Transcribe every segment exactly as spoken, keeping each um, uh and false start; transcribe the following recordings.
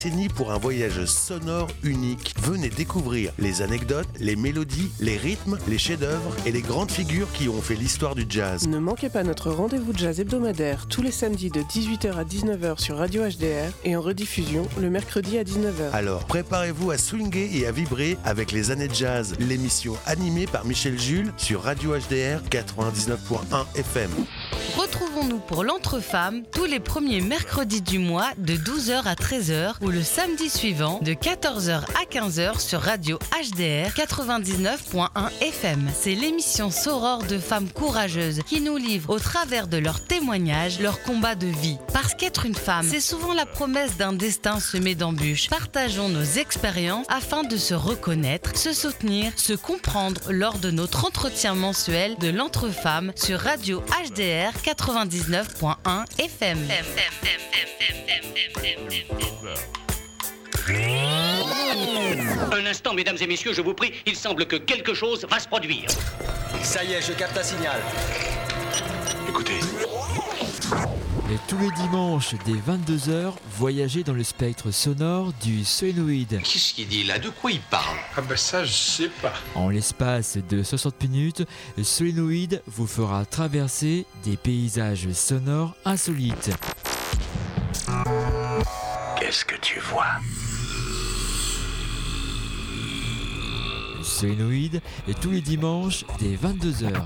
pour un voyage sonore unique. Venez découvrir les anecdotes, les mélodies, les rythmes, les chefs-d'œuvre et les grandes figures qui ont fait l'histoire du jazz. Ne manquez pas notre rendez-vous de jazz hebdomadaire tous les samedis de dix-huit heures à dix-neuf heures sur Radio H D R et en rediffusion le mercredi à dix-neuf heures. Alors préparez-vous à swinguer et à vibrer avec les années de jazz, l'émission animée par Michel Jules sur Radio H D R quatre-vingt-dix-neuf point un F M. Retrouvons-nous pour l'Entre-Femmes tous les premiers mercredis du mois de douze heures à treize heures ou le samedi suivant de quatorze heures à quinze heures sur Radio H D R quatre-vingt-dix-neuf point un F M. C'est l'émission sorore de femmes courageuses qui nous livrent au travers de leurs témoignages leur combat de vie. Parce qu'être une femme, c'est souvent la promesse d'un destin semé d'embûches. Partageons nos expériences afin de se reconnaître, se soutenir, se comprendre lors de notre entretien mensuel de l'Entre-Femmes sur Radio H D R quatre-vingt-dix-neuf point un F M. Un instant, mesdames et messieurs, je vous prie, il semble que quelque chose va se produire. Ça y est, je capte un signal. Écoutez. Et tous les dimanches, dès vingt-deux heures, voyagez dans le spectre sonore du solénoïde. Qu'est-ce qu'il dit là? De quoi il parle? Ah ben ça, je sais pas. En l'espace de soixante minutes, le solénoïde vous fera traverser des paysages sonores insolites. Qu'est-ce que tu vois? Le solénoïde est tous les dimanches, dès vingt-deux heures.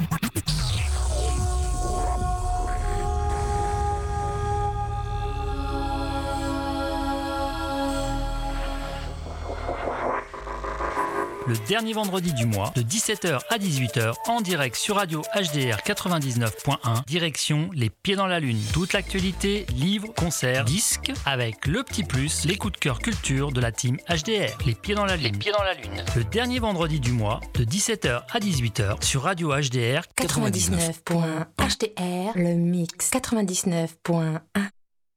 Le dernier vendredi du mois, de dix-sept heures à dix-huit heures, en direct sur Radio H D R quatre-vingt-dix-neuf point un, direction Les Pieds dans la Lune. Toute l'actualité, livres, concerts, disques, avec le petit plus, les coups de cœur culture de la team H D R. Les Pieds dans la Lune. Les Pieds dans la Lune. Le dernier vendredi du mois, de dix-sept heures à dix-huit heures, sur Radio H D R quatre-vingt-dix-neuf point un. H D R, le mix quatre-vingt-dix-neuf point un.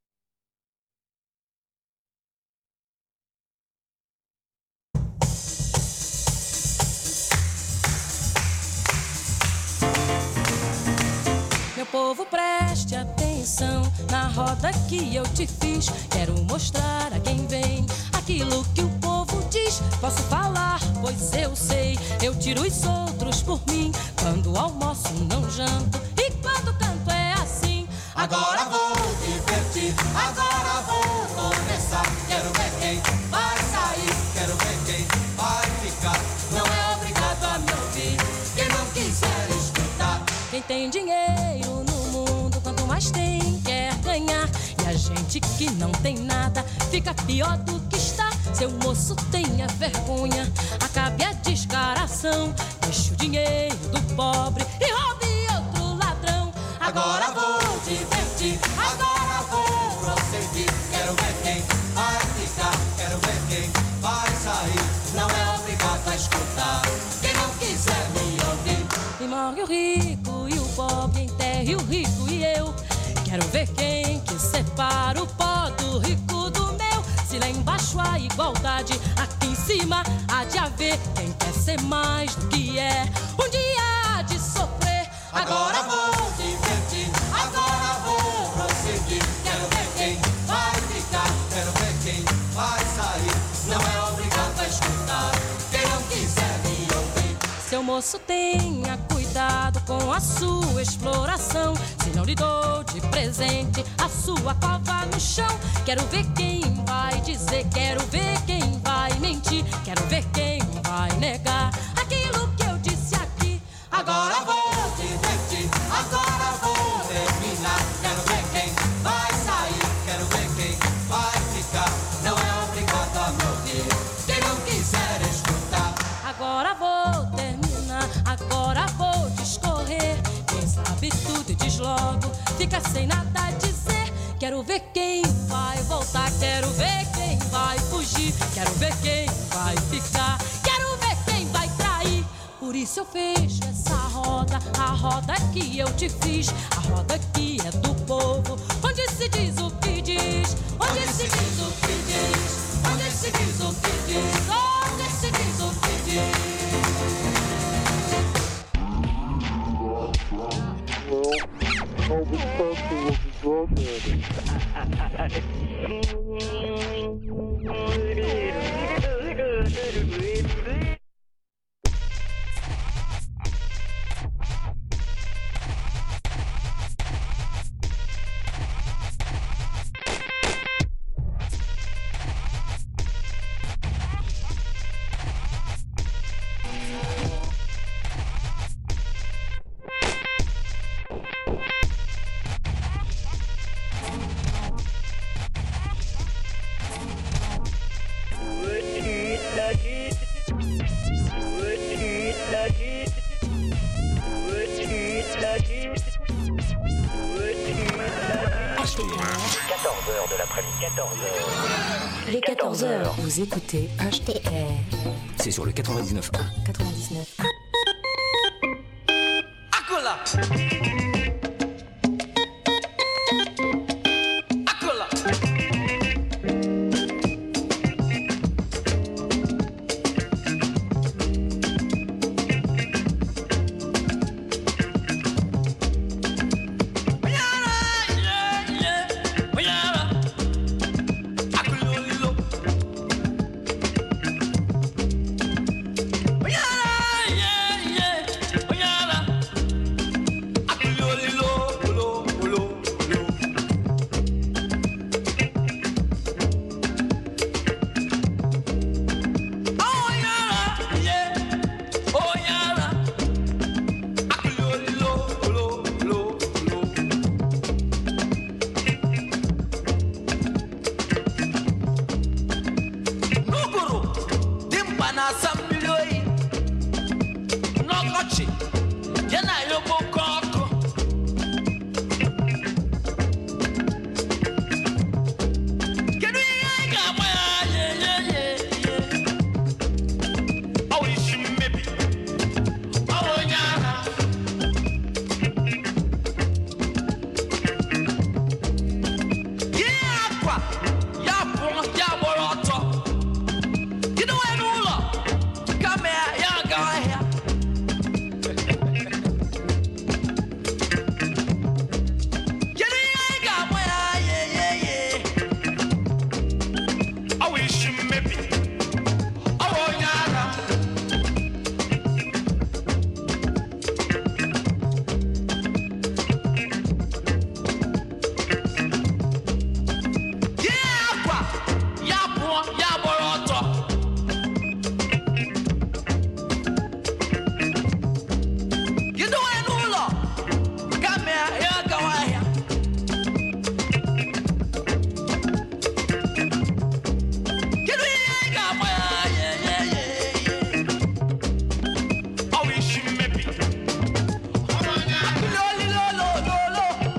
Meu povo, preste atenção na roda que eu te fiz. Quero mostrar a quem vem aquilo que o povo diz. Posso falar, pois eu sei. Eu tiro os outros por mim. Quando almoço não janto e quando canto é assim. Agora vou divertir, agora vou começar. Quero ver quem vai sair, quero ver quem vai ficar. Não é obrigado a me ouvir, quem não quiser escutar. Quem tem dinheiro no mundo, quanto mais tem, quer ganhar. E a gente que não tem nada, fica pior do que está. Seu moço, tenha vergonha, acabe a descaração. Deixe o dinheiro do pobre e roube outro ladrão. Agora vou divertir, agora vou prosseguir. Quero ver quem vai ficar, quero ver quem vai sair. Não é obrigado a escutar, quem não quiser me ouvir. E morre o rico e o pobre, enterre o rico e eu. Quero ver quem que separa o pó do rico do meu. Se lá embaixo há igualdade, aqui em cima há de haver. Quem quer ser mais do que é, um dia há de sofrer. Agora vou divertir, agora vou prosseguir. Quero ver quem vai ficar, quero ver quem vai sair. Não é obrigado a escutar, quem não quiser me ouvir. Seu moço, tenha cuidado com a sua exploração. Se não lhe dou de presente a sua cova no chão. Quero ver quem vai dizer, quero ver quem vai mentir. Quero ver quem vai negar aquilo que eu disse aqui. Agora vou divertir, agora vou terminar. Quero ver quem vai sair, quero ver quem vai ficar. Não é obrigado a me ouvir, quem não quiser escutar. Agora vou terminar, agora vou discorrer. Quem sabe tudo e diz logo, fica sem nada a dizer. Quero ver quem vai voltar, quero ver quem vai fugir. Quero ver quem vai ficar, quero ver quem vai trair. Por isso eu fecho essa roda, a roda que eu te fiz. A roda que é do povo, onde se diz o que diz. Onde se diz o que diz, onde se diz o que diz. Onde se diz o que diz. All the quatorze heures. Les quatorze heures, vous écoutez H D R. C'est sur le quatre-vingt-dix-neuf point un. quatre-vingt-dix-neuf. Akola. Akola.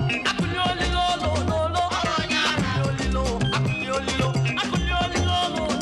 Lolo,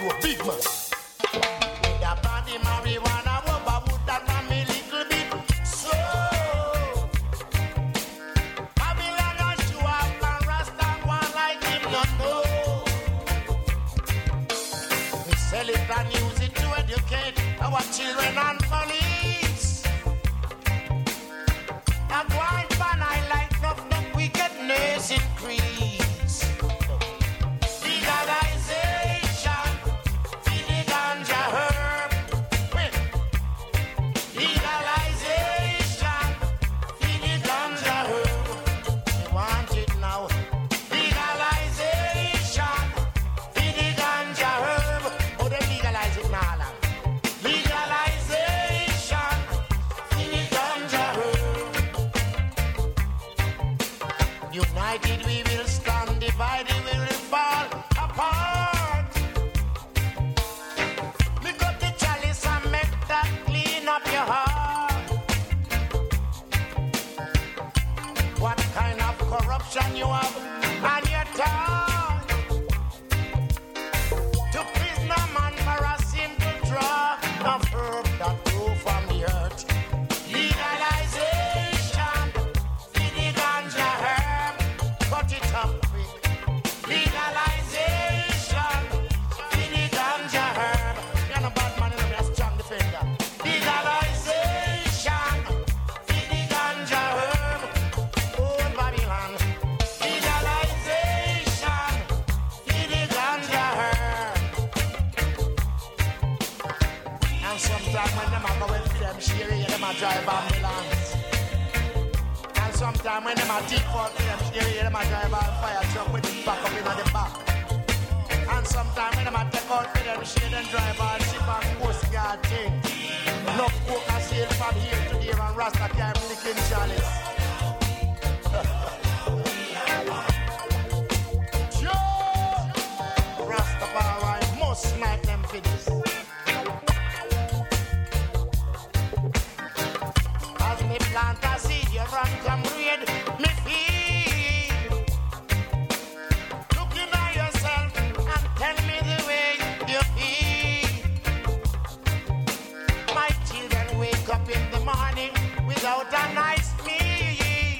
grow big man. With a body marijuana, rubber wood that man me little bit. So Babylon and show up and Rasta one like him not know. We sell it and use it to educate our children and police. And one fan I like of the wickedness increase. Legalization, feed the ganja herb. Wait. Legalization, feed the ganja herb. They want it now. Legalization, feed the ganja herb. Oh, they legalize it now. Legalization, feed the ganja herb. United we will stand, divided we will fall apart. Lick up the chalice and make that clean up your heart. What kind of corruption you have on your tongue? To prisoner man for a simple draw of herb that grew from the earth. Legalization, feed the ganja herb, cut it up quick. Legalization, feed the ganja herb. You're not bad man, you're a strong defender. Legalization, feed the ganja herb. Old Babylon. Legalization, feed the ganja herb. And sometimes when them a go with them share, them a drive ambulance. And sometimes when them a default to them share, them a drive a fire truck with the back up in the back. And sometimes when them a take out to them share, them drive a ship and coast guard thing. No coke and sail from here to there and Rasta can't lick in chalice. Joe! Rastafari must snipe them for this. As me plant a seed, you run come read me feed. Looking at yourself and tell me the way you feel. My children wake up in the morning without a nice meal.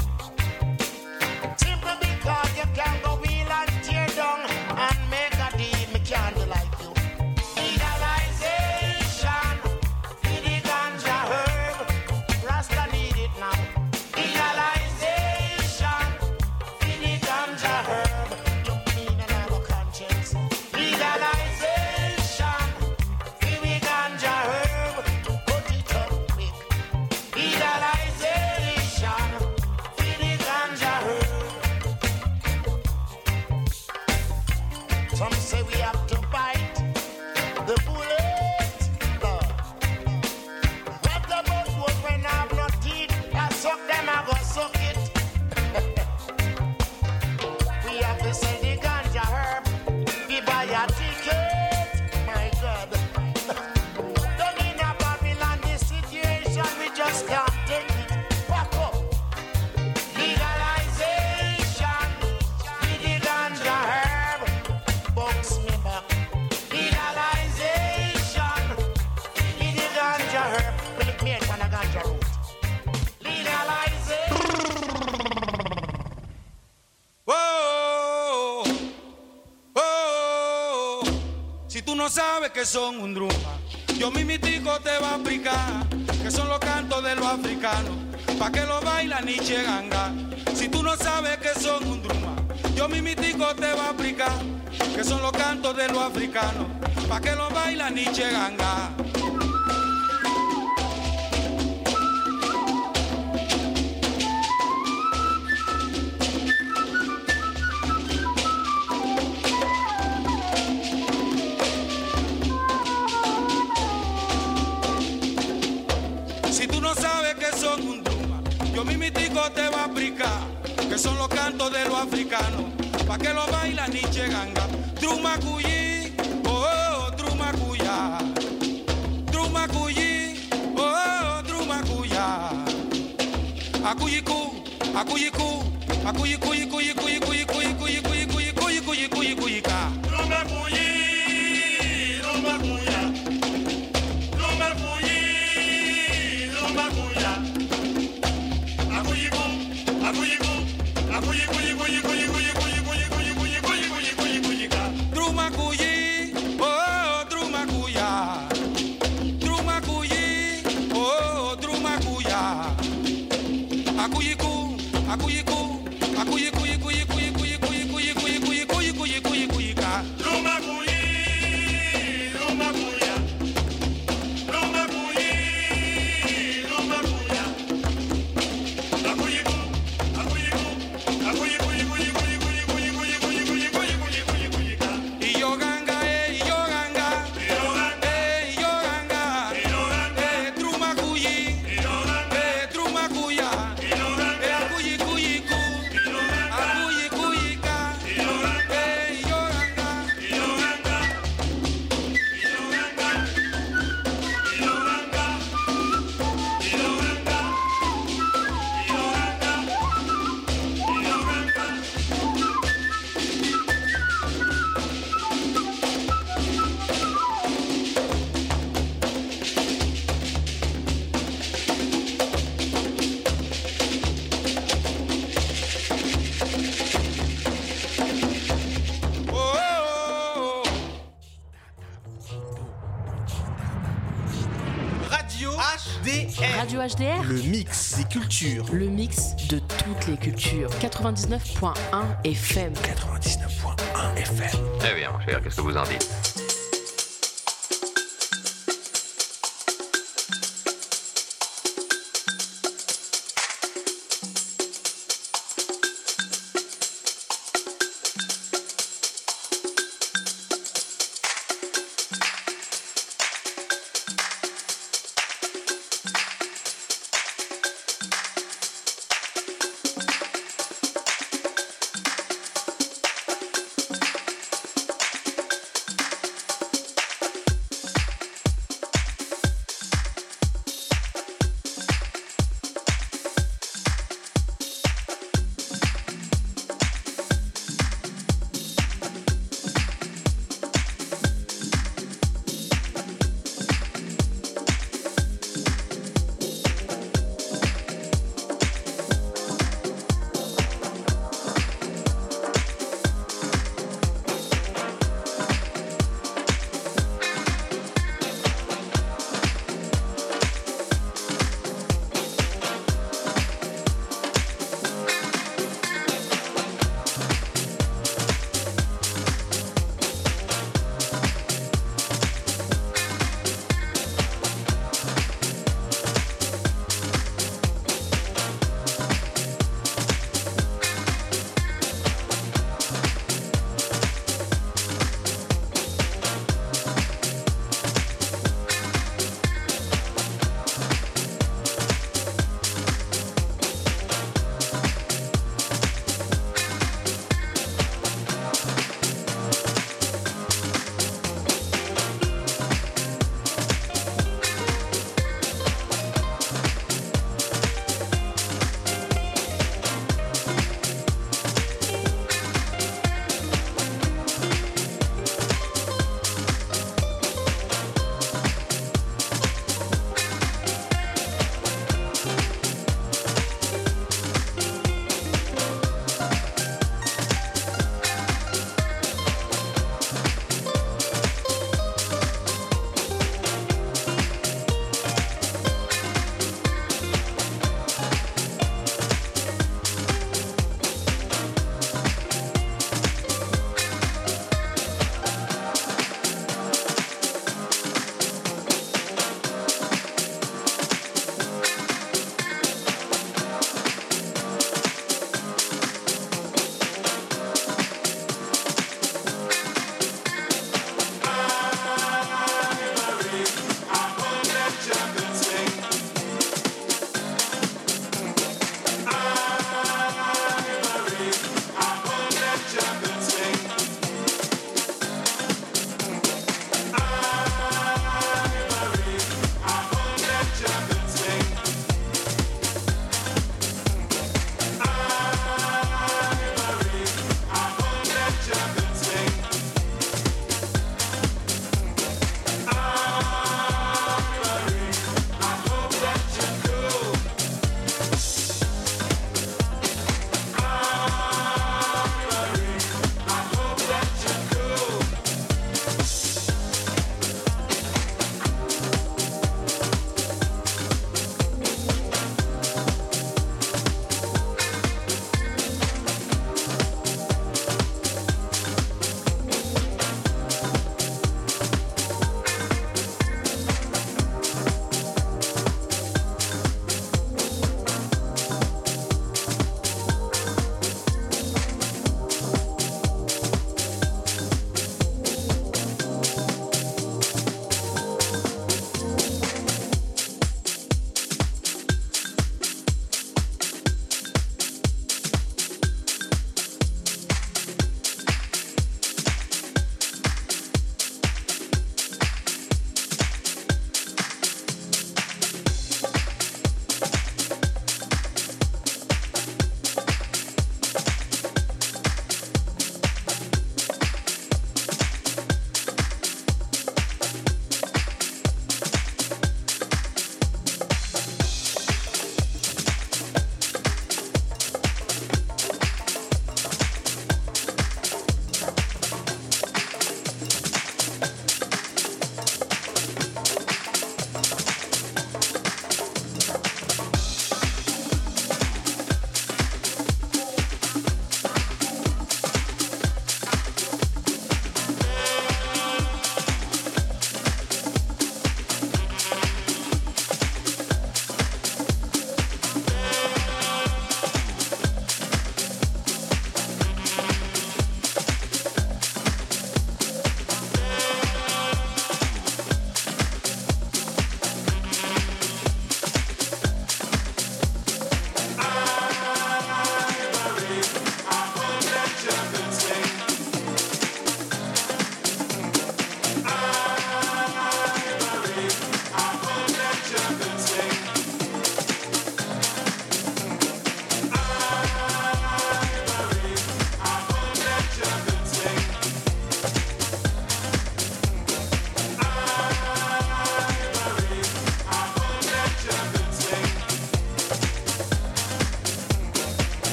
Simply because you can't go wheel and tear down and make a deal, me can't do like you. Legalization, feed the ganja herb. Rasta need it now. Legalization, feed the ganja herb. You mean and have a conscience. Legalization, feed the ganja herb. Put it up quick. Legalization, feed the ganja herb. Some say we have to bite the bullet. No. What about those when I have no teeth? I suck them, I go suck it. We have to sell the ganja herb. We buy a ticket. My God. Down in a Babylon, this situation, we just can't take it. Back up. Legalization. Feed the ganja herb. Box me back. Legalization. Feed the ganja herb. Will it make on a ganja root? Legalization. Oh, oh, oh. Si tú no sabes que son un druma, yo mimitico te va a explicar que son los cantos de los africanos, pa' que lo bailan ni cheganga. Si tú no sabes que son un druma, yo mimitico te va a explicar que son los cantos de los africanos, pa' que lo bailan ni cheganga. Si tú no sabes que son un druma, yo mimitico te va a explicar que son los cantos de los africanos, pa' que lo bailan ni cheganga. Druma cuyi, oh, oh, druma cuya. Druma cuyi, oh, oh, druma cuya. Akuyiku, akuyiku, akuyiku, kuyi, kuyi, kuyi, kuyi, kuyi, kuyi, kuyi, kuyi, kuyi, kuyi, kuyi, ka. Druma cuyi. Radio H D R. Le mix des cultures. Le mix de toutes les cultures. quatre-vingt-dix-neuf point un F M. quatre-vingt-dix-neuf point un F M. Eh bien, mon cher, qu'est-ce que vous en dites ?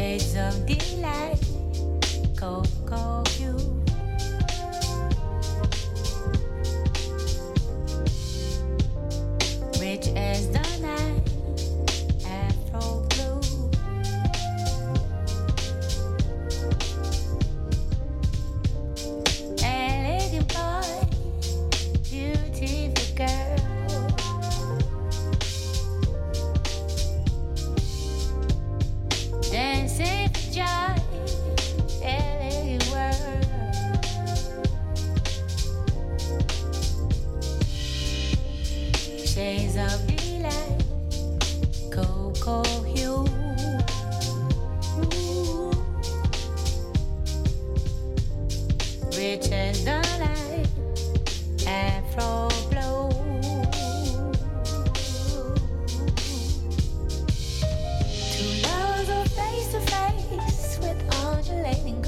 shades of delight. Cocoa hue.